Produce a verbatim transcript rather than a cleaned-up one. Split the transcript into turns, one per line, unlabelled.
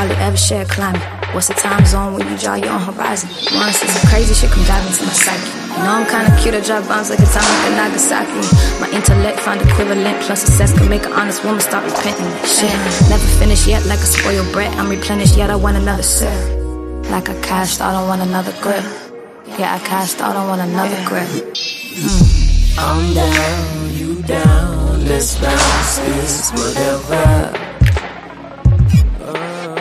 hardly ever share climate. What's the time zone when you draw your own horizon? Once some crazy shit come diving to my psyche. You know I'm kinda cute, I drop bombs like Atomic and Nagasaki. My intellect find equivalent, plus success can make an honest woman start repenting. Shit, never finished yet like a spoiled brat. I'm replenished yet, I want another sip. Like I cashed out on one another grip. Yeah, I cashed out on one another grip. Mm.
I'm down, you down, let's bounce this whatever.